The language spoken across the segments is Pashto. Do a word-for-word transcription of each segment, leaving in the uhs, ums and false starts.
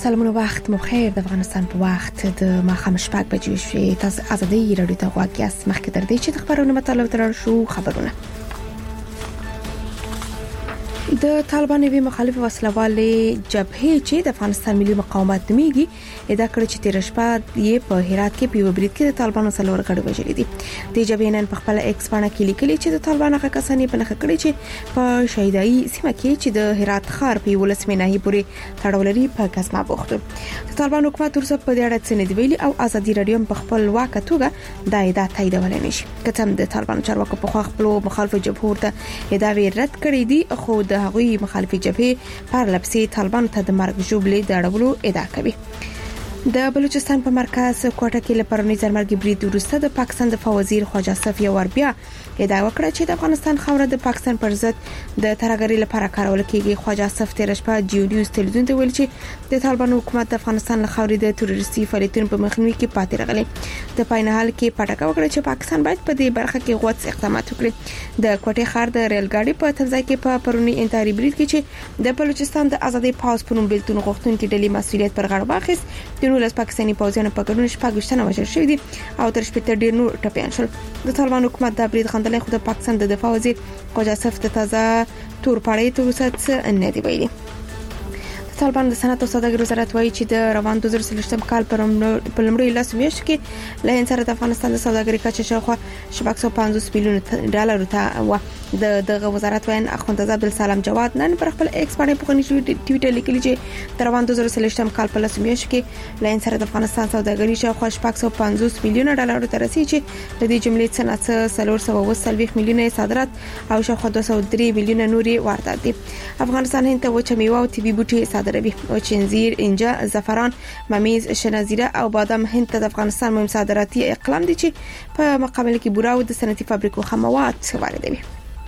سلامونه وخت مو خیر د افغانستان په وخت د ماښام شپږ بجې شوې. تاسو ازادي رادیو ته غواړئ یاست. مخکې تر دې چې د خبرونو مطلب تر شو خبرونه د طالبانو مخالف وسلوالې جبهې چې د افغانستان ملي مقاومت نوميږي ادعا کړې چې تیر شپه یې په هرات کې په برید کې د طالبانو څلور غړي وژل دي. د جبهې نن په خپل ایکس باندې کې لیکلي چې د طالبانو هغه کسانې په نخښه کړی چې په شهیدای سیمه کې چې د هرات ښار په ولسمه نه پورې تړولري په قسمه بوخته. د طالبانو حکومت ورسره په دې اړه څه نه دی ویلي او ازادي رادیو په خپل واکه توګه دا ادعا تاییدول نه شي. کته د طالبانو چارواکو په خپل مخالف جبهور ته ادعا رد کړې دي خو د هغوی مخالفي جبهه پر لپسي طالبان ته د مرګ جوړلې د اړولو ادعا کوي. د بلوچستان په مرکز کوټه کې لپاره نظرمرګي برید وروسته د پاکستان د وزیر خواجه صفیه وربیا ادعا وکړه چې د افغانستان خوره د پاکستان پر ضد د ترګری لپاره کارول کېږي. خواجه صفیه تیر شپه جیو نیوز تلویزیون ته ویل چې د طالبانو حکومت د افغانستان له خاورې د تروریستي فعالیتونو په مخنیوي کې پاتې راغلي. د پاینهال کې پټکا وکړه چې پاکستان باید په دې برخه کې غوڅ اقدامات وکړي. د کوټه ښار د ریل ګاډي په تمځای کې په پرونی انتحاري برید کې چې د بلوچستان د ازادي پاوز په نوم بیلتون غوښتونکو ډلې مسؤلیت پر غاړه واخیست. د ولس پاکستاني پوځیانو په ګډون شپږ وشتنه وژل شوې دي او تر شپږ ډیر نور ټپيان شول. د طالبان حکومت د برید خندلې خو د پاکستان د دفاع وزیر خواجه صفیه تازه تور پړې ته وسات نه دی ویلي. طالبان د صنعت او سوداګرۍ وزارت وایي چې د روان دوه زره څلوېښتم کال پر لومړۍ لس میاشتو کې له هند سره د افغانستان د سوداګرۍ کچه شاوخوا شپږ سوه پنځوس میلیون ډالر ته و. د دغه وزارت وین اخوند عبدالسلام جواد نن پر خپل ایکس باندې په خني ټویټر لیکلی چې د روان دوه زره څلوېښتم کال په لس میاشتو کې له هند سره د افغانستان سوداګرۍ شاوخوا شپږ سوه پنځوس میلیون ډالر ته رسیدي چې د دې جملې صنعت څلور سوه اووه څلوېښت میلیون صادرات او شاوخوا دوه سوه درې میلیون نوري واردات دي. افغانستان هند ته وچه میوه او طبي بوټي صادروي. او چنزیر، انجا، زعفران، ممیز، شنزیره او بادام هند ته د افغانستان مهم صادراتي اقلام دي چې په مقابل کې بوره او د صنعتي فابریکو خاموات واردوي.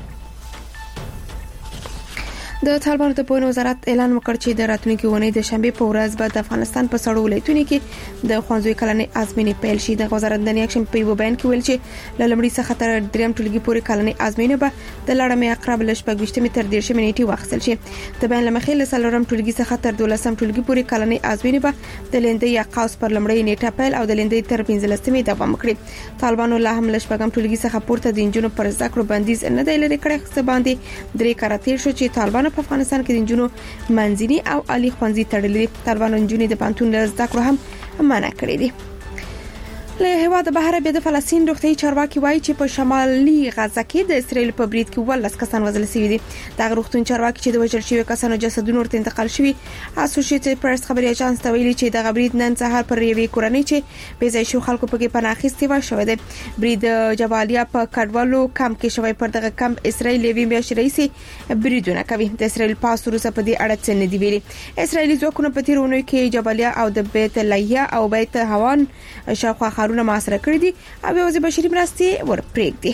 د طالبانو د پوهنې وزارت اعلان وکړ چې د راتلونکي ونې د شنبه په ورځ به د افغانستان په سړو ولایتونو کې د خوانزوي کلنې ازمینې پیل شي. د وزارت د نیاکشن په یو بیان کې ویل چې لړمړي څخه تر دریم ټولګي پورې کلنې ازمینې به د لړمې اقرب ل شپږ ویشت متر دیرش منېټي واخیستل شي. د بیان لمخې له څلورم ټولګي څخه تر دولسم ټولګي پورې کلنې ازمینې به د لیندۍ یا قوس پر لمړی نیټه پیل او د لیندۍ تر پنځلسمې دوام وکړي. طالبانو لا هم ل شپږم ټولګي څخه پورته د انجونو پر زده کړو بندیز نه دی لري کړی څه باندې درې کاره تیر شو چې طالبانو په افغانستان کې د انجونو منځني او عالی ښوونځي تړلي. طالبانو انجونې د پانتون له زده کړو هم منع کړې دي. له هواده بهر به د فلسطین روغتي چارواکي وایي چې په شمالي غزه کې د اسرایل په برید کې ولس کسان وژل شوي دي. د روغتون چارواکي چې د وژل شوی کسانو جسدونه ورته انتقال شوي اسوسییټډ پریس خبري اژانس ته ویلي چې د برید نن سهار پر یوې کورنۍ چې به ځای شو خلکو په کې پناه اخیستي و شوې ده. برید جبالیا په کډوالو کم کې شوی. پر دغه کم اسرایل یوې میاشتې رئیس بریدونه کوي. د اسرایل پاس روسه په دې اړه څه نه دی ویلي. اسرایلی ځواکونه په تیرونو کې جبالیا او د بیت لحیه او بیت هوان شاوخوا خارونه محاصره کړی دي او یوازې بشري مرستې ورپرېږدي.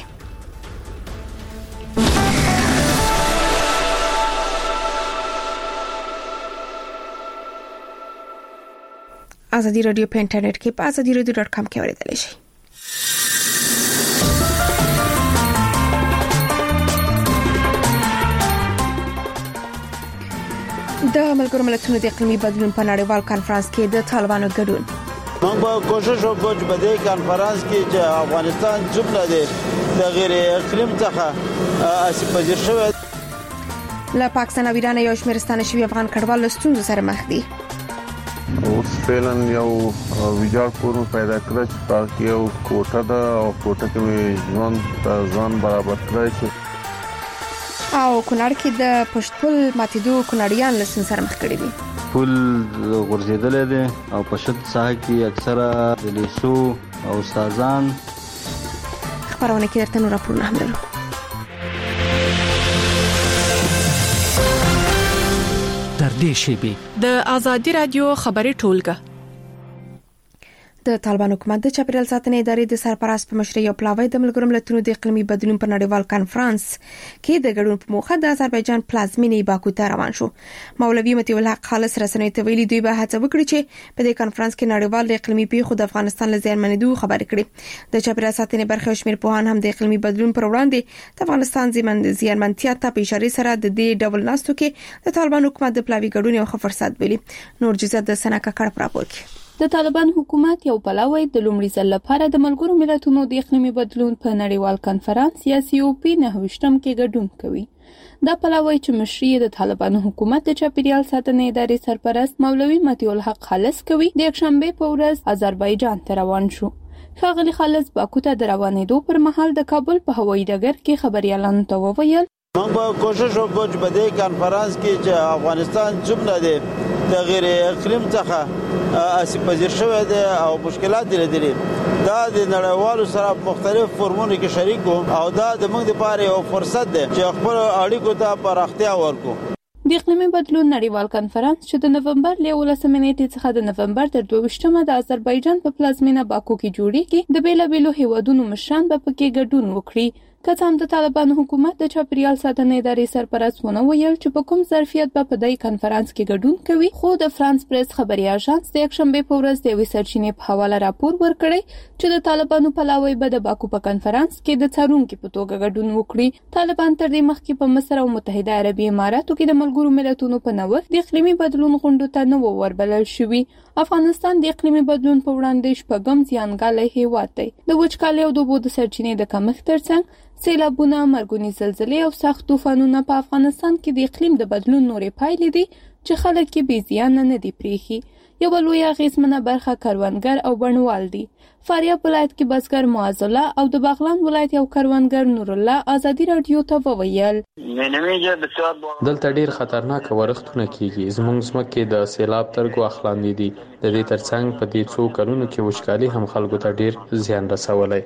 ازادي رادیو په انټرنیټ کې په ازادي رادیو ډاټ کام کې اوریدل شي. د ملګرو ملتونو د اقلیمي بدلون په نړیوال کانفرنس کې د طالبانو ګډون. موږ به کوشش وکړو چې په دې کانفرنس کې چې افغانستان جمله ده د غیر اقلیم څخه اسپازیر شوی. له پاکستان او ایران یو شمېر ستانه شوی افغان کډوال له ستونزو سره مخ دي. اوس فعلا یو ویجاړ کور پیدا کړ چې پاک یو کوټه ده او کوټه کې ځوان ځان برابر کړی چې او کونړ کې د پښتون ماتیدو کونړیان له ستونزو سره مخ کړي دي. پل غورځیدل دي او په شت ساحه کې اکثره د لیسو او استادان. خبرونه کې درته نور راپورونه هم لرو. در دې شیبه د ازادي رادیو خبري ټولګه د طالبان حکومت د چاپیریال ساتنې ادارې د سرپرست په مشرۍ او پلاوی د ملګرو ملتونو د اقلیمي بدلون په نړیوال کانفرنس کې د ګډون په موخه د آذربایجان پلازمینې باکو ته روان شو. مولوي مطیع الحق خالص رسنۍ ته ویلي دوی به هڅه وکړي چې په دې کانفرنس کې نړیوال اقلیمي پیښو د افغانستان له زیانمنېدو خبرې کړي. د چاپیریال ساتنې برخه شمیر پوهان هم د اقلیمي بدلون پر وړاندې د افغانستان زیانمنتیا ته په اشاره سره د دې ډول ناستو کې د طالبان حکومت د پلاوی ګډون یو ښه فرصت بولي. نور جزئیات د سنا ککړ راپور کې. د طالبان حکومت یو پلاوی د لومړي ځل لپاره د ملګرو ملتونو د اقلیمي بدلون په نړیوال کانفرنس یا سی او پی نه وشتم کې ګډون کوي. دا پلاوی چې مشري د طالبان حکومت د چاپیریال ساتنې ادارې سرپرست مولوي مطیع الحق خالص کوي د یکشنبه په ورځ آذربایجان ته روان شو. ښاغلي خالص باکو ته د روانېدو پر مهال د کابل په هوایي ډګر کې خبريالانو ته وویل موږ به کوشش وکړو چې په دې کانفرنس کې چې افغانستان څومره دی تغیر اقلیم څخه اسپازیر شوی دی او مشکلات لري دا د نړیوالو سره مختلف فورمونو کې شریک او دا د موږ لپاره یو فرصت دی چې خپل اړیکو ته پراختیا ورکړو. د اقلیمي بدلون نړیوال کانفرنس چې د نومبر له ولسمې نیټې څخه د نومبر تر دوه ویشتمه د آذربایجان په پلازمینه باکو کې جوړیږي. د بیلابیلو هیوادونو مشران به پکې ګډون وکړي. که څه هم د طالبان حکومت د چاپیریال ساتنې ادارې سرپرست ونه ویل چې په کوم ظرفیت به په دې کانفرنس کې ګډون کوي، خو د فرانس پریس خبري اژانس د یکشنبه په ورځ د وی سرچینې په حواله راپور ورکړی چې د طالبانو پلاوی به د باکو په کانفرنس کې د څارونکو په توګه ګډون وکړي. طالبان تر دې مخکې په مصر او متحده عربي اماراتو کې د ملګرو ملتونو په نوښت د اقلیمي بدلون غونډو ته نه وربلل شوی. افغانستان د اقلیمي بدلون په وړاندې شپږم زیانګالی هیواد دی. د وچکالۍ او د اوبو د سرچینې د کمښت ترڅنګ سیلابونه، مرګوني زلزلې او سخت طوفانونه په افغانستان کې د اقلیم د بدلون نورې پایلې دي چې خلک یې بې زیانه نه دي پریښي. یوه لویه اغېزمنه برخه کروندګر او بڼوال دي. فاریاب ولایت کې بزګر معاذ الله او د بغلان ولایت یو کروندګر نور الله ازادي رادیو ته وویل دلته ډیر خطرناک ورښتونه کیږي. زموږ ځمکې د سیلاب تر ګواښ لاندې دي. د دې ترڅنګ په دې څو کلونو کې وچکالي هم خلکو ته ډیر زیان رسولی.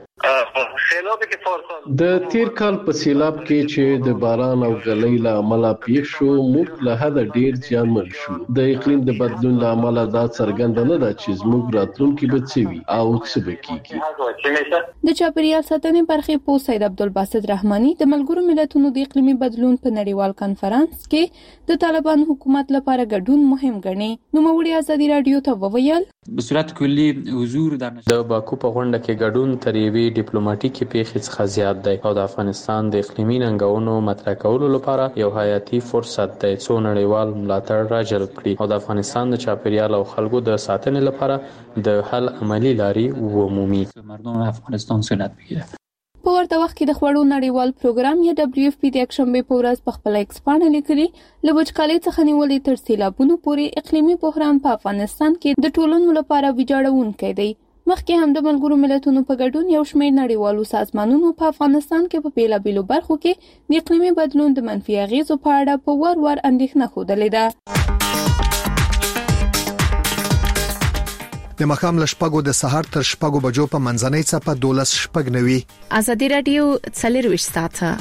د تیر کال په سیلاب کې چې د باران او غلۍ له امله پیښ شو، موږ له حده ډیر زیانمن شو. د اقلیم د بدلون له امله دا څرګنده نه ده چې زموږ راتلونکي به څه وي او څه به کیږي. د چاپیریال ساتنې برخې پوه سید عبدالباسط رحماني د ملګرو ملتونو د اقلیمي بدلون په نړیوال کانفرنس کې د طالبان حکومت لپاره ګډون مهم ګڼي. نوموړي ازادي رادیو ته وویل په صورت کلی حضور د باکو په غونډه کې ګډون تر یوې ډیپلوماټیکې پیښې څخه زیات دی او د افغانستان د اقلیمي ننګونو مطرح کولو لپاره یو حیاتي فرصت دی څو نړیوال ملاتړ راجلب کړي او د افغانستان د چاپیریال او خلکو د ساتنې لپاره د حل عملی لارې ومومي. مردم افغانستان سنت بگیره. په ورته وخت کې د خوړو نړیوال پروګرام یا دبليو اف پی د یکشنبه په ورځ په خپل ایکس باندې لیکلي له وچکالۍ څخه نیولې تر سیلابونو پورې اقلیمي بحران په افغانستان کې د ټولنو لپاره ویجاړونکی دی. مخکې هم د ملګرو ملتونو په ګډون یو شمېر نړیوالو سازمانونو په افغانستان کې په بیلابیلو برخو کې د اقلیمي بدلون د منفي اغېزو په اړه په وار وار اندېښنه ښودلې ده. د مخام لشپګو د سحر تر شپګو بجو په منځنۍ څپه دولس شپګ نوي. ازادي رادیو څلرويشت ساعته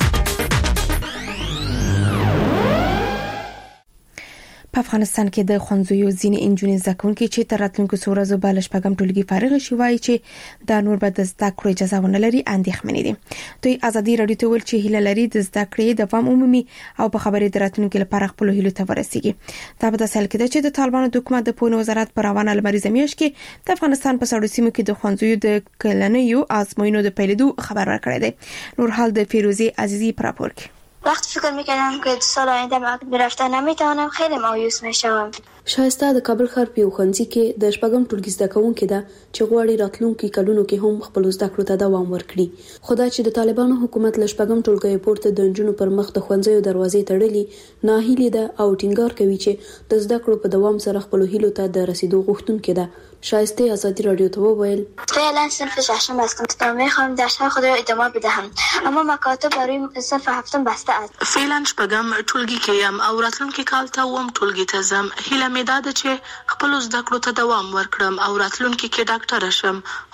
په افغانستان کې د خونځویو ځینې انجونې زکونکي چې تر راتلونکو څو ورځو بل شپږم ټولګي فارغ شي وایي چې دا نور به د زده کړو اجازه ونه لري اندېښمنې دي. دوی ازادي رادیو ته ویل چې هیله لري د زده کړې دوام عمومي او په خبرې د راتلونکو لپاره خپل هیلو ته ورسیږي. دا په داسې حال کې ده چې د طالبانو د حکومت د پوهنې وزارت په روانه لمریزه میاشت کې د افغانستان په سړو سیمو کې د خونځویو د کلنیو آزموینو د پیلېدو خبر ورکړی دی. نور حال د فیروزی عزیزی پر راپور کې. وقتی فکر میکردم که سال آینده مکتب رفتن نمیتوانم خیلی مایوس میشم. شایسته د کابل ښار په ښوونځي کې د شپږم ټولګي زده کوونکې ده چې غواړي راتلونکي کلونو کې هم خپل زده کړو ته دوام ورکړي. خو دا چې د طالبانو حکومت له شپږم ټولګي پورته د نجونو پر مخ د ښوونځیو دروازې تړلي ناهیلي ده او ټینګار کوي چې د زده کړو په دوام سره خپل هیلو ته د رسیدو غوښتونکې ده. شایسته ازادي رادیو ته وویل فعلا صنف ششم هستم تا میخوام درس‌های خود را ادامه بدهم اما مکاتب برای صنف هفتم بسته است. فعلا شپږم ټولګي کې یم او راتلونکي کال ته وم ټولګي ته ځم. هیله مې ده چې خپل زده کړو ته دوام ورکړم او راتلونکي کې ډاکټر شم.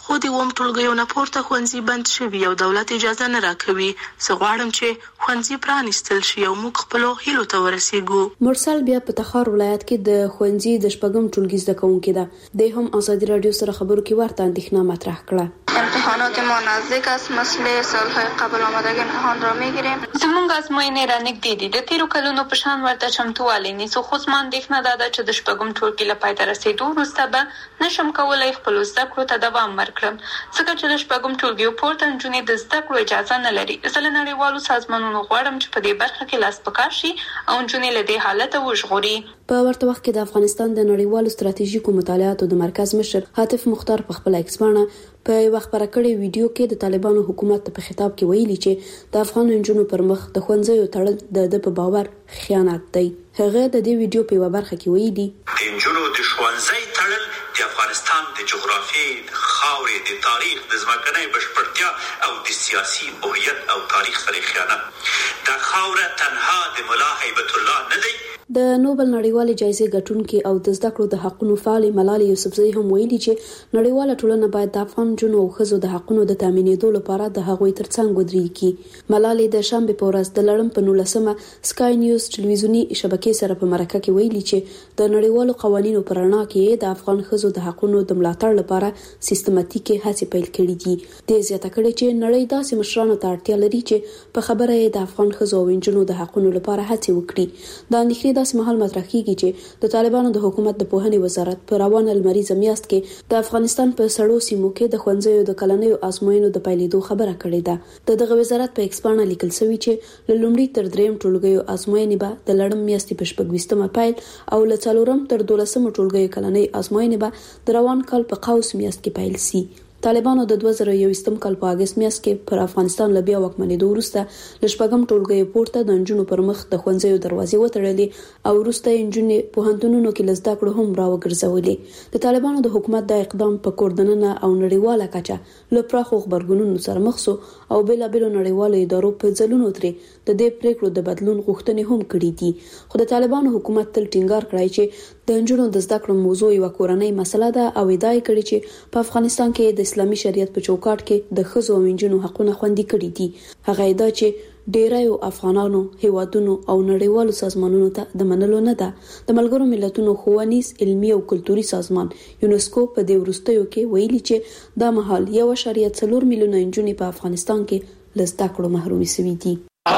خو د اووم ټولګیو نه پورته ښوونځي بند شوي او دولت اجازه نه راکوي. زه غواړم چې ښوونځي پرانیستل شي او موږ خپلو هیلو ته ورسیږو. مرسل بیا په تخار ولایت کې د ښوونځي د شپږم ټولګي زده کوونکې ده. د هم ازادي رادیو سره خبرو کې ورته اندېښنه مطرح کړه. امتحانات ما نزدیک است. مثل سالهای قبل آمادگی امتحان را میگیریم. زمونږ ازموینې را نږدې دي. د تیرو کلونو په شان ورته چمتووالی نیسو، خو زما اندېښنه دا ده چې د شپږم ټولګي له پای ته رسېدو وروسته به نشم کولی خپلو زده کړو ته دوام ورکړم، ځکه چې د شپږم ټولګیو پورته نجونې د زده کړو اجازه نه لري. زه له نړیوالو سازمانونو غواړم چې په دې برخه کې لاس په کار شي او نجونې له دې حالته وژغوري. په ورته وخت کې د افغانستان د نړیوالو ستراتیژیکو مطالعاتو د مرکز مشر حاتف مختار په خپل ایکس باندې په یو خبره کړې ویډیو کې د طالبانو حکومت په خطاب کې ویلي چې د افغان نجونو پر مخ د ښوونځیو تړل د د په باور خیانت دی. هغه د دې ویډیو په یو برخه کې ویلي د نجونو د ښوونځي تړل د افغانستان د جغرافیې، د خاورې، د تاریخ، د ځمکنۍ بشپړتیا او د سیاسي هویت او تاریخ سره خیانت. دا خاوره تنها د ملا هیبت الله نه دی. د نوبل نړیوالې جایزې ګټونکي او د زده کړو د حقونو فعال ملالۍ یوسفزۍ هم ویلي چې نړیواله ټولنه باید د افغان جنو او ښځو د حقونو د تامینېدو لپاره د هغوی ترڅنګ ودرېږي. ملالۍ د شنبې په ورځ د لړم په نولسمه سکای نیوز ټلویزیوني شبکې سره په مرکه کې ویلي چې د نړیوالو قوانینو پر رڼا کې د افغان ښځو د حقونو د ملاتړ لپاره سیستماتیکي هڅې پیل کړې دي. د زیاته کړې چې نړۍ داسې مشرانو ته اړتیا لري چې په خبره یې د افغان ښځو او نجونو د حقونو لپاره هڅې وکړي. د اندېښنې داسې مهال مطرح کیږي چې د طالبانو د حکومت د پوهنې وزارت په روانه لمریزه میاشت کې د افغانستان په سړو سیمو کې د ښوونځیو د کلنیو ازموینو د پیلېدو خبره کړې ده. د دغه وزارت په ایکس باندې لیکل شوی چې له لومړي تر دریم ټولګیو ازموینې به د لړم میاشتې په شپږویشتمه پیل او له څلورم تر دولسمه ټولګیو کلنۍ ازموینې به د روان کال په قوس میاشت کې پیل شي. طالبانو د دوه زره یوویشتم کال په اگست میاشت کې پر افغانستان له بیا واکمنېدو وروسته له شپږم ټولګیو پورته د نجونو پر مخ د ښوونځیو دروازې وتړلې او وروسته یې نجونې پوهنتونونو کې له زده کړو هم راوګرځولې. د طالبانو د حکومت دا اقدام په کورډننه او نړیواله کچه له پراخو خبرګونونو سره مخ شو او بېلابېلو نړیوالو ادارو په ځلونو ترې د دې پریکړو د بدلون غوښتنې هم کړې دي. خو د طالبانو حکومت تل ټینګار کړی چې د نجونو د زده کړو موضوع یو کورنۍ مسله ده او ادعا کړې چې په افغانستان کې د اسلامي شریعت په چوکاټ کې د ښځو او نجونو حقونه خوندي کړي دي. هغه ادعا چې ډیرایو افغانانو هیوادونو او نړیوالو سازمانونو ته د منلو نه ده. د ملګرو ملتونو ښوونیز، علمي او کلتوري سازمان یونسکو په دې وروستیو کې ویلي چې دا مهال یو اعشاریه څلور میلیونه نجونې په افغانستان کې له زده کړو محرومې شوي دي.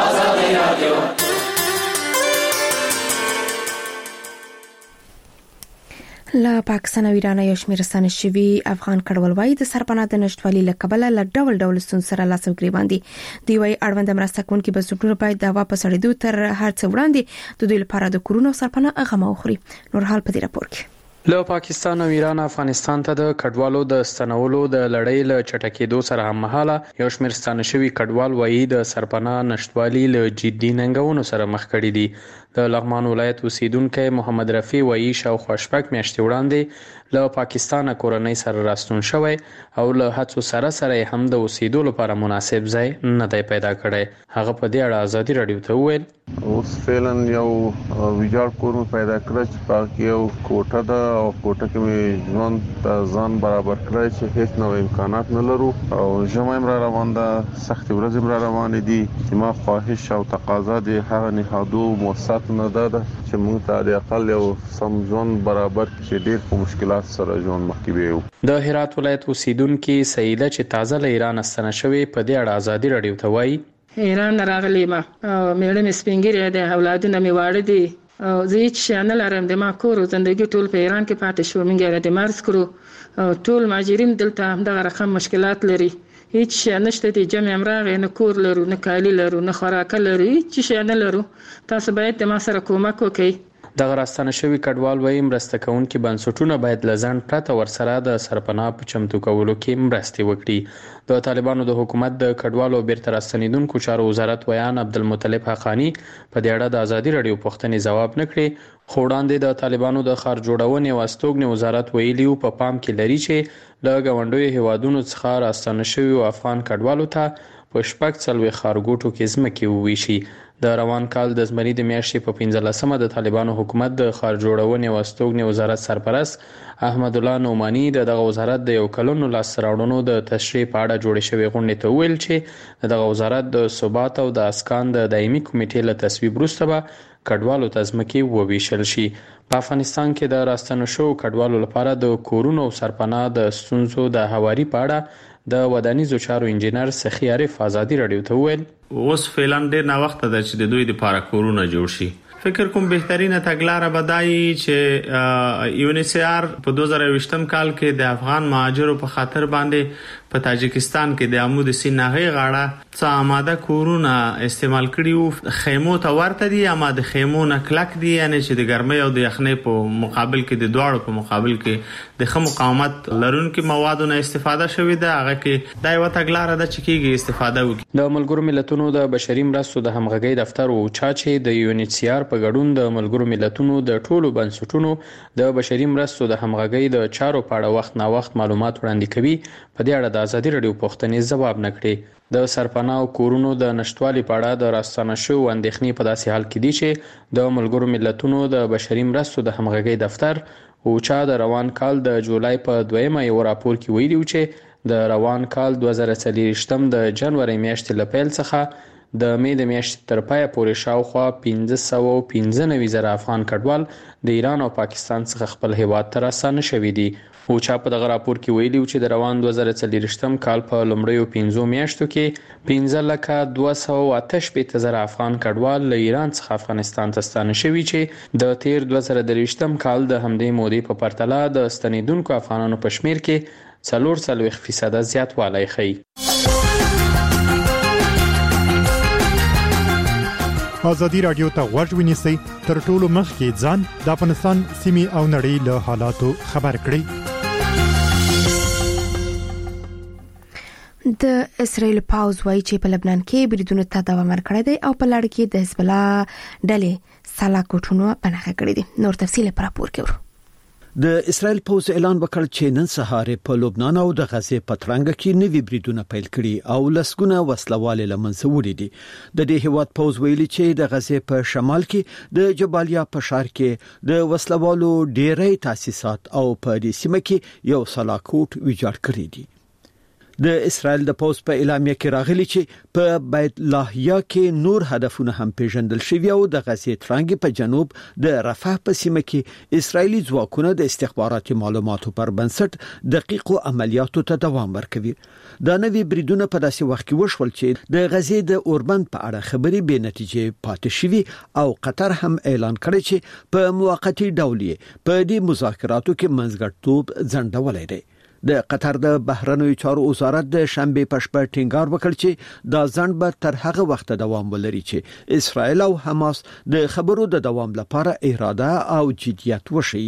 له پاکستان او ایران یو شمېر ستانه شوي افغان کډوال وايي د سرپناه د نشټوالي له کبله له ډول ډول ستونزو سره لاس او ګریوان دي. دوی وايي اړوند مرسته کوونکي بنسټونه باید د واپس اړېدو تر هر څه وړاندې د دوی لپاره د کورونو سرپناه غم وخوري. نور حال په دې راپور کې له پاکستان او ایران افغانستان ته د کډوالو د ستنولو د لړۍ له چټکېدو سره هم مهاله یو شمېر ستانه شوي کډوال وايي د سرپناه نشټوالي له جدي ننګونو سره مخ کړي دي. د لغمان ولایت اوسیدونکو محمد رفیع وايي شاوخوا شپږ میاشتې وړاندې له پاکستان کورنۍ سره راستون شوی او له هڅو سره سره هم د اوسېدو لپاره مناسب ځای نه دی پیدا کړی. هغه په دې اړه ازادي رادیو ته وویل اوس فعلا یو ویجاړ کور مې پیدا کړی چې پاک یو کوټه ده او کوټه کې مې ژوند ته ځان برابر کړی چې هیڅ نوې امکانات نه لرو او ژمی هم را روان ده، سختې ورځې هم را روانې دي. چې ما خواهش او تقاضا د هغه نهادو مؤسساتو نه ده چې موږ ته د اقل یو سم ژوند برابر کړي چې ډېر په مشکلات سره ژوند مخکې بیو. د هرات ولایت اوسیدونکي سیده چې تازه له ایران ستنه شوې په دې اړه ازادي رادیو ته وایي ایران راغلی ما میړه مې سپینګری دی، اولادونه مې واړه دي او زه هیڅ شی نه لرم. د ما کور او زندګي ټول په ایران کې پاتې شو. موږ یې د مرز کړو. ټول مهاجرین دلته همدغه رقم مشکلات لري. هیڅ شی نشته دي. جمع امراغ نه کور لرو، نه کالی لرو، نه خوراک لرو، هیڅ شی نه لرو. تاسو باید د ما سره کومک وکړئ. دغه راستنه شوي کډوال وايي مرسته کوونکي بنسټونه باید له ځنډ پرته ورسره د سرپناه په چمتو کولو کې مرستې وکړي. د طالبانو د حکومت د کډوالو بیرته راستنیدونکو چارو وزارت ویان عبدالمطلب حقانی په دې اړه د ازادي رادیو پوښتنې ځواب نه کړي. خو وړاندې د طالبانو د ښار جوړونې او استوګنې وزارت ویلي په پام کې لري چې له ګاونډیو هیوادونو څخه راستنه شوي افغان کډوالو ته په شپږ څلوېښت ښارګوټو کې ځمکې وویشي. د روان کال د زمري د میاشتې په پنځلسمه د طالبانو حکومت د ښار جوړونې او استوګنې وزارت سرپرست احمد الله نعماني د دغه وزارت د یو کلونو لاسته راوړنو د تشریح په اړه جوړې شوې غونډې ته وویل چې دغه وزارت د ثبات او د اسکان د دایمي کمیټې له تصویب وروسته به کډوالو ته ځمکې وویشل شي. په افغانستان کې د راستنو شو کډوالو لپاره د کورونو او سرپناه د ستونزو د هواري په اړه د ودانیزو چارو انجینر سخی عارف ازادي رادیو ته وویل اوس فعلا ډېر نه وخت ده چې د دوی لپاره کورونه جوړ شي. فکر کوم بهترینه تګلاره بدایي چې یو ان ایچ سی آر په دوه زره یوولسم کال کې د افغان مهاجرو په خاطر باندې په تاجکستان کې د عمود سینغې غاړه څه آماده کورونه استعمال کړي وو. خیمو ته ورته دي اما د خیمو نه کلک دي، یعنی چې د ګرمۍ او د یخنۍ په مقابل کې د دواړو په مقابل کې د خمو مقاومت لرونکو موادو نه استفاده شوې ده. هغه کې دا یو تګلاره ده چې کېږي استفاده وکړي. د ملګرو ملتونو د بشري مرستو د همغږۍ دفتر او چا د یو ان ایچ سی آر په ګډون د ملګرو ملتونو د ټولو بنسټونو د بشري مرستو د همغږۍ د چارو په اړه وخت نا وخت معلومات وړاندې کوي. په دې اړه د ازادي رادیو پوښتنې ځواب نکړي. د سرپناه او کورونو د نشټوالي په اړه د راستنه شو اندېښنې په داسې حال کې دي چې د ملګرو ملتونو د بشري مرستو د همغږۍ دفتر او چا د روان کال د جولای په دویمه یو راپور کې ویلي و چې د روان کال دوه زره څلوېښتم د جنوري میاشتې له پیل څخه د مې د میاشتې تر پایه پورې شاوخوا پنځه سوه پنځه نوي زره افغان کډوال د ایران او پاکستان څخه خپل هیواد ته راستانه شوي دي. او چا په دغه راپور کې ویلي چې د روان دوه زره څلوېښتم کال په لومړیو پنځو میاشتو کې پنځه لکه دوه سوه اته شپېته زره افغان کډوال له ایران څخه افغانستان ته ستانه شوي چې د تیر دوه زره درویشتم کال د همدې مودې په پرتله د ستنېدونکو افغانانو په شمیر کې څلور څلوېښت فیصده زیاتوالی ښیي. ازادي رادیو ته غوږ ونیسئ، تر ټولو مخکې ځان د افغانستان سیمې او نړۍ له حالاتو خبر کړئ. د اسرائیل پاوز وایي چې په لبنان کې بریدونو ته دوام ورکړی دی او په لړ کې د حزب الله ډلې سلاکوټونو پناه کړی دي. نور تفصیل پر راپور کې ورو. د اسرائیل پوز اعلان وکړ چې نن سهار په لبنان او د غزې په ترنګ کې نوي بریدونه پیل کړي او لسګونه وسلواله لمنځه وړي دي. د دې هیواد پوز ویلي چې د غزې په شمال کې د جبالیا په ښار کې د وسلوالو ډېرې تاسیسات او په دې سیمه کې یو سلاکوټ ویجاړ کړی دي. د اسرائیل د پوز په اعلامیه کې راغلي چې په بیت لاهیا کې نور هدفونه هم پیژندل شوي او د غزې ترنګ په جنوب د رفح په سیمه کې اسرائیلي ځواکونه د استخباراتي معلوماتو پر بنسټ دقیقو عملیاتو ته دوام ورکوي. دا نوي بریدونه په داسې وخت کې وشول چې د غزې د اوربند په اړه خبري به نتیجه پاتې شوي او قطر هم اعلان کړی چې په موقتی ډول په دې مذاکراتو کې منځګړیتوب ځنډولای دی. د قطر د بهرنیو چارو وزارت د شنبه په شپه ټینګار وکړ چې دا ځنډ به تر هغه وخت دوام ولري چې اسرائیل او حماس د خبرو د دوام لپاره اراده او جديت وشي.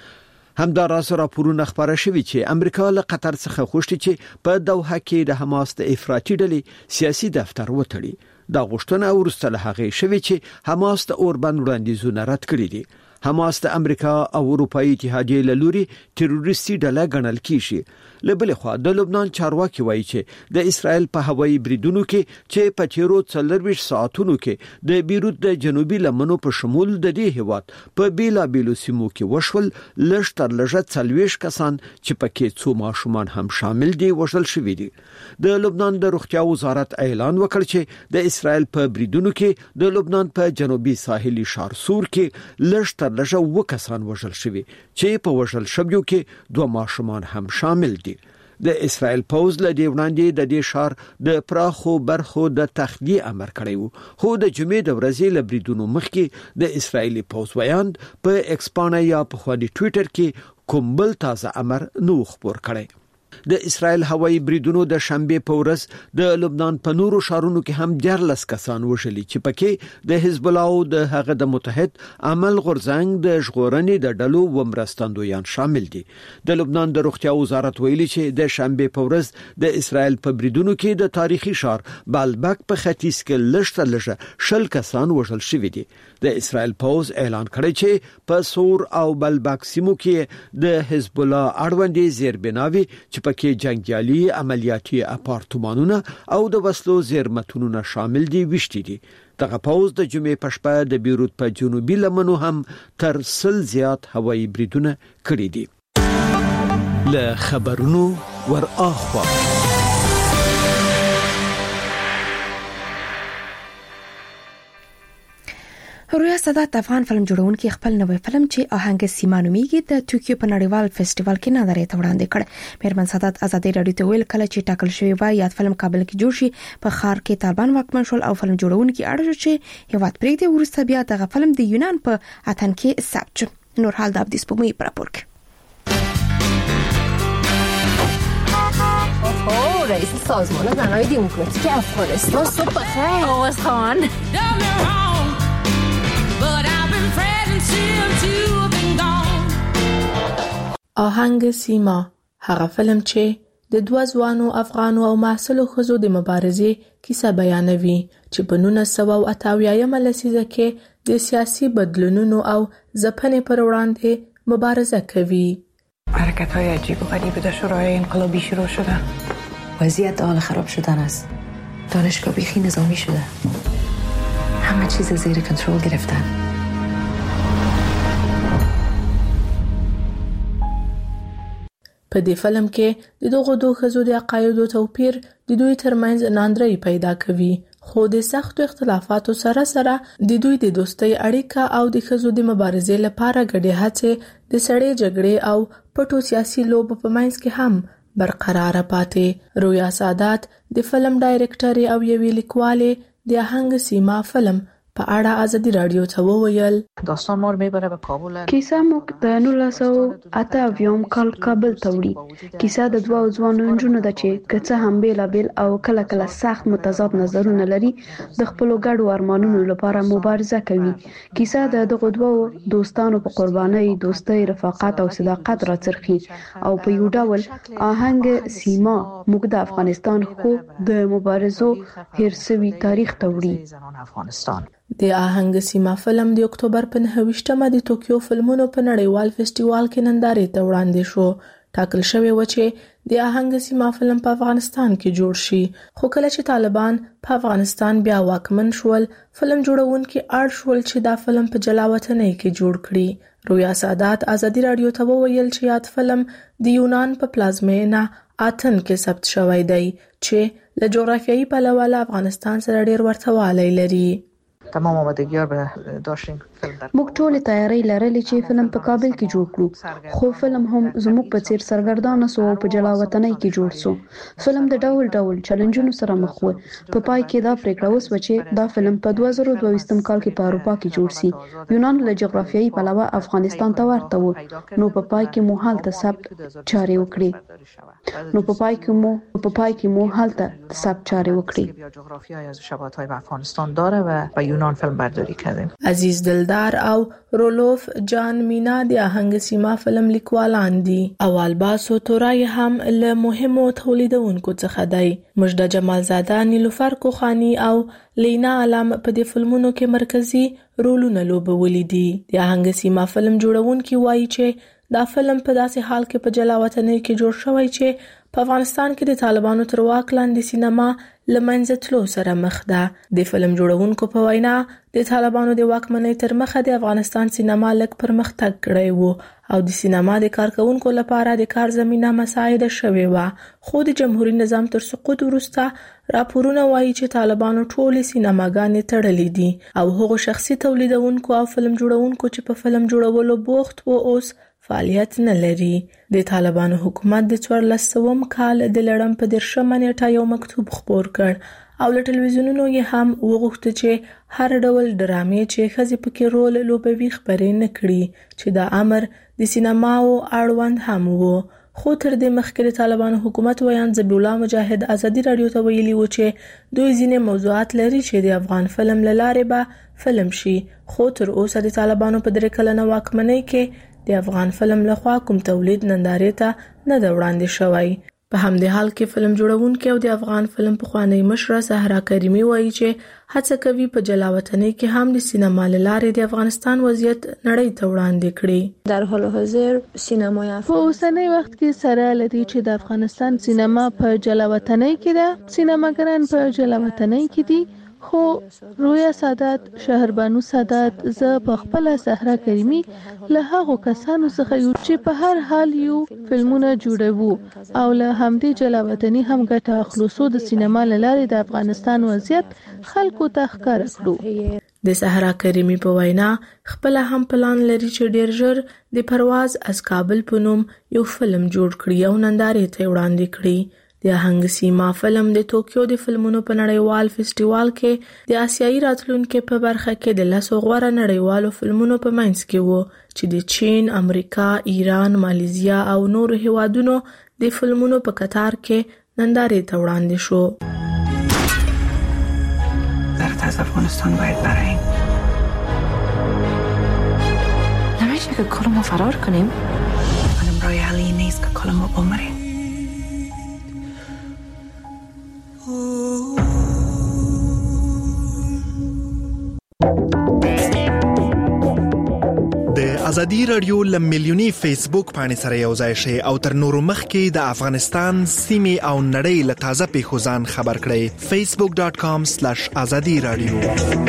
همداراز راپورونه خبره شوي چې امریکا له قطر څخه غوښتي چې په دوحه کې د حماس د افراطي ډلې سیاسي دفتر وتړي. دا غوښتنه ورسته له هغه شوي چې حماس د اوربند وړاندیزونه رد کړی دي. حماس د امریکا او اروپאי اتحادیې له لوري تروریستي ډله ګڼل کیږي. له بل خوا د لبنان چارواکي وایي چې د اسرائیل په هوایي بریدونو کې چې په تیرو څلورویشت ساعتونو کې د بیروت د جنوبي لمنو په شمول د دې هیواد په بیلا بیلو سیمو کې وشول لږ تر لږه څلوېښت کسان چې پکې څو ماشومان هم شامل دي وژل شوي دي. د لبنان د روغتیا وزارت اعلان وکړ چې د اسرائیل په بریدونو کې د لبنان په جنوبي ساحلي ښار سور کې لږ تر لږه اووه کسان وژل شوي چې په وژل شویو کې دوه ماشومان هم شامل دي. د اسرائیل پوز له دې وړاندې د دې ښار د پراخو برخو د تخلیه امر کړی وو، خو د جمعې د ورځې له بریدونو مخکې د اسرائیلي پوز ویاند په ایکسپانه یا په خو د ټوئیټر کې کوم بل تازه امر نو خبر کړی. د اسرائیل هوایي بریدونو د شنبه په ورځ د لبنان په نورو ښارونو کې هم دیارلس کسان وژلي چې پکې د حزب الله او د هغه د متحد عمل غورځنګ د ژغورنې د ډلو و مرستندویان شامل دي. د لبنان د روغتیا وزارت ویلي چې د شنبه په ورځ د اسرائیل په بریدونو کې د تاریخي ښار بالبک په ختیځ کې لږ تر لږه شل کسان وژل شوي دي. د اسرائیل پوز اعلان کړی چې په سور او بالبک سیمو کې د حزب الله اړوندې زیربناوي چې چې پکې جنگیالي عملیاتي اپارتمانونه او د وسلو زیرمتونونه شامل دي وشتي دي. دغه پوز د جمعې په شپه د بیروت په جنوبي لمنو هم تر سل زیات هوایي بریدونه کړي دي. له خبرونو ور اخوا رویا سادات افغان فلم جوړونکي خپل نوې فلم چې آهنګ سیما نومیږي د ټوکیو په نړیوال فیسټیوال کې نندارې ته وړاندې کړ. مهربان سادات ازادي رادیو ته ویل کله چې ټاکل شوی و یاد فلم کابل کې جوړ شي په خار کې طالبان واکمن شول او فلم جوړونکي اړ شو چې هیواد پرېږدي. ورسته بیا دغه فلم د یونان په اتن کې ثبت شو. نور حال د عبدي سپوږمۍ پر راپور کې. اوه رئیس سازمان زنای دموکراتیک افغانستان صبح بخیر. آواز خان آهنګ سیما هغه فلم چې د دوه ځوانو افغانو او محصلو ښځو د مبارزې کیسه بیانوي چې په نولس سوه اته اویایم لسیزه کې د سیاسي بدلونونو او ځپنې پر وړاندې مبارزه کوي. حرکت‌های عجیب و غریب دانشجوهای انقلابی شروع شده. وضعیت حال خراب شدن است. دانشگاه بیخی نظامی شده. همه چیز زیر کنترل گرفتن. په دې فلم کې د دغو دوه ښځو د عقایدو توپیر د دوی ترمنځ ناندرۍ پیدا کوي، خو د سختو اختلافاتو سره سره د دوی د دوستۍ اړیکه او د ښځو د مبارزې لپاره ګډې هڅې د سړې جګړې او پټو سیاسي لوبو په منځ کې هم برقراره پاتې. رویا سادات د فلم ډایرکټري او یوې لیکوالې د آهنګ سیما فلم په اړه ازادي رادیو ته وویل داستان ما رو میبره به کابل. کیسه موږ د نولس سوه اته اویایم کال کابل ته وړي. کیسه د دوه ځوانو نجونو ده چې که څه هم بیلابیل او کله کله سخت متضاد نظرونه لري د خپلو ګډو ارمانونو لپاره مبارزه کوي. کیسه د دغو دوه دوستانو په قربانۍ، دوستۍ، رفاقت او صداقت راڅرخي او په یو ډول آهنګ سیما موږ د افغانستان خو د مبارزو هیر سوي تاریخ ته وړي. د آهنګ سیما فلم د اکتوبر په نهه ویشتمه د ټوکیو فلمونو په نړیوال فیسټیوال کې نندارې ته وړاندې شو. ټاکل شوی و چې د آهنګ سیما فلم په افغانستان کې جوړ شي، خو کله چې طالبان په افغانستان بیا واکمن شول، فلم جوړونکي اړ شول چې دا فلم په جلا وطنۍ کې جوړ کړي. رویا سادات ازادي رادیو ته وویل چې یاد فلم د یونان په پلازمینه اتن کې ثبت شوی دی چې له جغرافیایي پلوه له افغانستان سره ډیر ورته والی لري. تمام آمادگی‌ها به داشتیم فیلم در موږ ټول تیاری لرلې چې فلم په کابل کې جوړ کړو، خو فلم هم زموږ په څیر سرګردانه سو او په جلا وطنۍ کې جوړ سو. فلم د ډول ډول چیلنجونو سره مخ و. په پای کې دا پریکړه وسوه چې دا فلم په دوه زره دوه ویشتم کال کې په اروپا کې جوړ سي. یونان له جغرافیایي پلوه افغانستان ته ورته و، نو په پای کې مو هلته ثبت چارې وکړې نو په پای کې مو په پای کې مو هلته ثبت چارې وکړې. جغرافیایی از شباهت‌های با افغانستان داره و با یونان فیلم برداری کردیم. عزیز دلدار او رولوف جان مینا د آهنګ سیما فلم لیکوالان دي او الباسو تورای هم له مهمو تولیدونکو څخه دی. مجده جمالزاده، نیلوفر کوخانی او لینا علم په دې فلمونو کې مرکزی رولونه لوبولي دي. د آهنګ سیما فلم جوړونکي وایي چې دا فلم په داسې حال کې په جلا وطنۍ کې جوړ شوی چې په افغانستان کې د طالبانو تر واک لاندې سینما لمنځه تلو سره مخ ده. د فلم جوړونکو په وینا د طالبانو د واکمنۍ تر مخه د افغانستان سینما لږ پرمختګ کړی وو او د سینما د کارکونکو لپاره د کار زمينه مساعده شوې و، خو د جمهوریت نظام تر سقوط وروسته راپورونه وایي چې طالبانو ټولې سینماګانې تړلې دي او هغو شخصي تولیدونکو او فلم جوړونکو چې په فلم جوړولو بوخت و اوس فعالیت نه لري. د طالبانو حکومت د څوارلس سوم کال د لړم په دیرشمه نیټه یو مکتوب خپور کړ او له ټلویزیونونو یې هم وغوښته چې هر ډول ډرامې چې ښځې پکې رول لوبوي خپرې نه کړي، چې دا امر د سینماو اړوند هم وو. خو تر دې مخکې د طالبانو حکومت ویان ذبیح الله مجاهد ازادي رادیو ته ویلي و چې دوی ځینې موضوعات لري چې د افغان فلم له لارې به فلم شي، خو تر اوسه د طالبانو په درې کلنه واکمنۍ کې د افغان فلم لخوا کوم تولید نندارې ته نه ده وړاندې شوی. په همدې حال کې فلم جوړونکي او د افغان فلم پخوانی مشره زهرا کریمي وایي چې هڅه کوي په جلاوطنۍ کې هم د سینما لارې د افغانستان وضعیت نړۍ ته وړاندې کړي. در حال حاضر سینمای په اوسنی وخت کې سره لدی چې د افغانستان سینما په جلاوطنۍ کې ده، سینماګران په جلاوطنۍ کې دي، خو رویا سادات، شهربانو سادات، زه په خپل زهرا کریمي له هغو کسانو څخه یو چې په هر حال یو فلمونه جوړوو او له همدې جلاوطنۍ هم ګټه اخلو، سو د سینما لارې د افغانستان وضعیت خلکو ته ښکاره کړو. د زهرا کریمي په وینا خپل هم پلان لري چې ډیر ژر د پرواز از کابل په نوم یو فلم جوړ کړي او نندارې ته وړاندې کړي. د آهنګ سیما فلم د ټوکیو د فلمونو په نړیوال فستیوال کې د آسیایي راتلونکو په برخه کې د لسو غوره نړیوالو فلمونو په منځ کې وو چې د چین، امریکا، ایران، مالیزیا او نورو هیوادونو د فلمونو په قطار کې نندارې ته وړاندې شو. درد از افغانستان باید براییم. نمیشه که کلمو فرار کنیم. خانم رویالی نیست که کلمو بمریم. د ازادي رادیو لمیلیونی فیسبوک باندې سره یو ځای شي او تر نورو مخکې د افغانستان سیمې او نړۍ له تازه پیښو ځان خبر کړئ. facebook dot com slash azadi radio.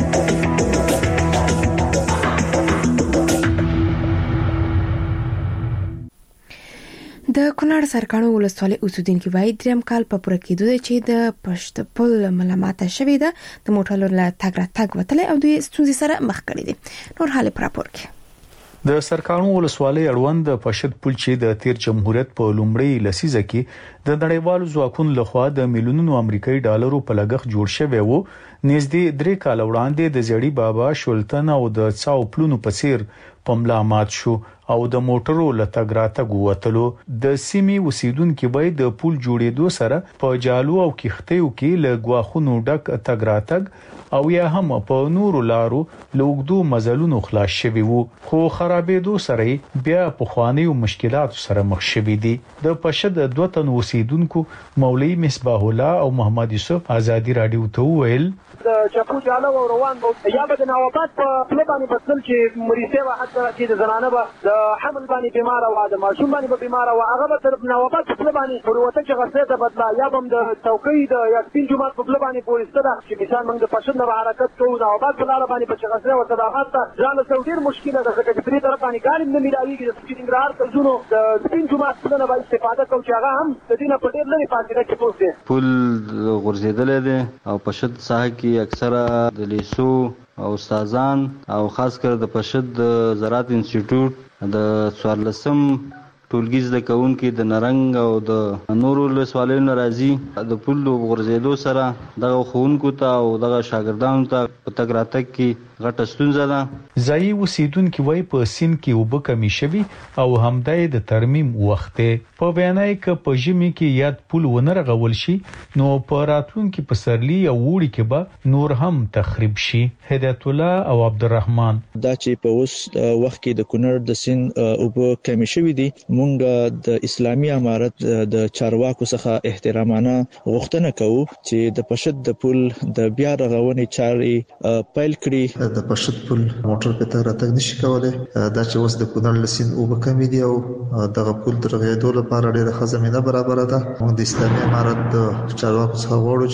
د کونړ سرکاڼو ولسوالۍ اوسیدونکو وایي دریم کال په پوره کېدو دی چې د پشت پل ملامت شوی ده، د موټرو له تګ راتګ وتلی او د ستونزې سره مخ کړي دي. نور حال پر راپور کې د سرکاڼو ولسوالۍ اړوند د پشت پل چې د تیر جمهوریت په لومړی لسیزه کې د نړیوالو ځواکونو لخوا د میلیونونو امریکایي ډالرو په لګښت جوړ شوی وو، نږدې درې کال وړاندې د زړی بابا شولتن او د څاو پلونو په څیر په ملامت شو او د موټرو لتګ راتګ وتلو. د سیمې اوسیدونکو به د پل جوړېدو سره په جالو او کښتیو کې له غواخونو ډک تګ راتګ او یا هم په نورو لارو لوګدو مزلونو خلاص شوي وو، خو خرابېدو سره بیا په خوانیو مشکلاتو سره مخ شوي دي. د پشد دوه تن اوسیدونکو مولوی مصباح الله او محمد یوسف ازادي رادیو ته ویل د چپو جاله او روان به یا به د نوابات په پله باندې بدل چې مریضه وه، حتی چې د زنانه به د حمل باندې بیماره وه، د ماشوم باندې به بیماره وه، هغه به تر نوابات په پله باندې پروته چې غسې ته بدله، یا به هم د څوکۍ د یاسین جومات په پله باندې پورېسته ده چې مثال موږ د پشد نه به حرکت کوو، نوابات په لاره باندې په چې غسې ورته د هغه ته ځان له ډېر مشکله ده، ځکه چې پرې طرف باندې ګاډي هم نه میلاوېږي. د ننګرهار تر زونو د سپین جومات پله نه به استفاده کوو چې هغه هم د دې نه په ډېر لرې فاصله کې پروت دی. پل غورځېدلی دی او پشد ساحه کې اکثره د لیسو او استادان او خاص کر د پشد زراعت انسټیټیوټ د څوارلسم ټولګي زده کوونکي د نرنګ او د نورو ولسوالیو نه راځي. د پل غورځېدو سره دغه ښوونکو ته او دغه شاګردانو ته په تګ راتګ کې غټه ستونزه ده. ځایي اوسیدونکي وایي په سیند کې اوبه کمې شوي او همدای د ترمیم وخت دی. په بیانای کې په ژمي کې یاد پل ونه رغول شي نو په راتلونکي پسرلي او وړي کې به نور هم تخریب شي. هدایت الله او عبدالرحمن دا چې په اوس وخت کې د کونړ د سیند اوبه کمې شوي دي، مونږ د اسلامي امارت د چارواکو څخه احترامانه غوښتنه کوو چې د پشد د پل د بیا رغونې چارې پیل کړي. د پشد پل موټر په تګ راتګ نشي کولای، دا چې اوس د کونړ لسین اوبه کمې دي او دغه پل د رغېدو لپاره ډېره ښه زمینه برابره ده. موږ د اسلامي امارت د چارواکو څخه غواړو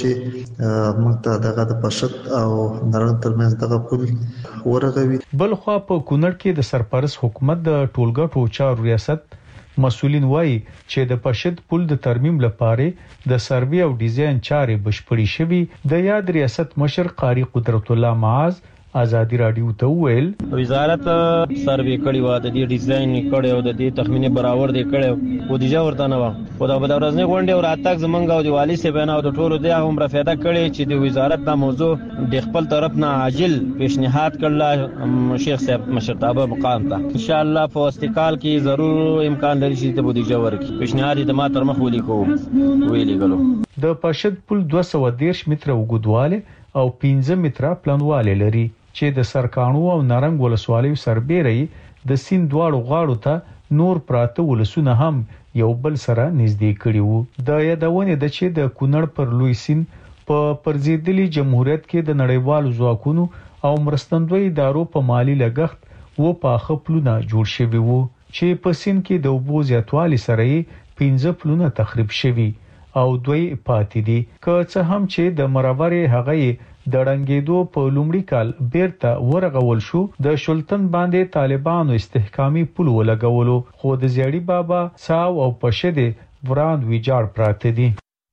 چې موږ ته دغه د پشد او نرنګ ترمنځ دغه پل ورغوي. بل خو په کونړ کې د سرپرست حکومت د ټولګټو چارو ریاست مسؤلین وایي چې د پشد پل د ترمیم لپاره د سروې او ډیزاین چارې بشپړې شوي. د یاد ریاست مشر قاری قدرت الله معاذ ازادي رادیو ته ویل وزارت سروې کړی و، د دې ډیزاین کړي او د دې تخمینه برابر دی کړي او دیجا ورته نه و او د ورځنی غونډې او راتګ زمونږ او د والی سیبانه او د ټولو د هم رافیده کړي چې د وزارت د موضوع د خپل طرف نه عاجل پیشنهاد کړل شیخ صاحب مشرتابه مقام ته. ان شاء الله په استقال کې ضرور امکان لري چې د بودیجه ورکړي. پیشنهاد د ما تر مخ ولیکو ویلي غلو. د پشد پل دوه سوه دېرش متره وګدواله او پنځه متره پلانواله لري چې د سرکاڼو او نرنګ ولسوالیو سربېره د سیند دواړو غاړو ته نور پراته ولسونه هم یو بل سره نږدې کړي وو د یادونه د چې د کونړ پر لوی سین په پرزیدلی جمهوریت کې د نړیوالو ځواکونو او مرستندوی ادارو په مالی لګښت و په خپلونه جوړ شوی وو چې په سین کې د اوبو زیاتوالي سره پنځه پلونه تخریب شوی او دوی پاتې دي که څه هم چې د مرورې هغه د رنګېدو په لومړي کال بیرته ورغول شو د شلتن باندې طالبانو استحکامي پل ولګولو خو د زیړی بابا ساو او پشده وران ویجاړ پراته دي.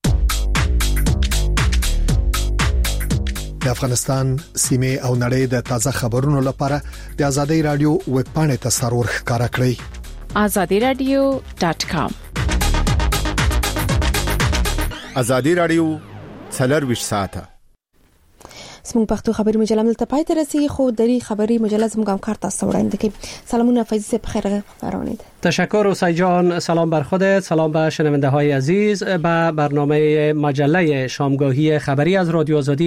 د افغانستان سیمه او نړۍ د تازه خبرونو لپاره د ازادي رادیو ویب پاڼې ته سرور ښکارا کړئ azadi radio dot com. ازادي رادیو څلور ویشت ساعته سمون پښتو خبري مجله ملته پای ته رسیدي خو دری خبري مجله زموږ هم کار تاسو وړاندې کوي. سلامونه فیض صاحب بخیر فرمایید. تشکر حسین جان. سلام بر خودت، سلام به شنونده های عزیز. به برنامه مجله شامگاهی خبری از رادیو آزادی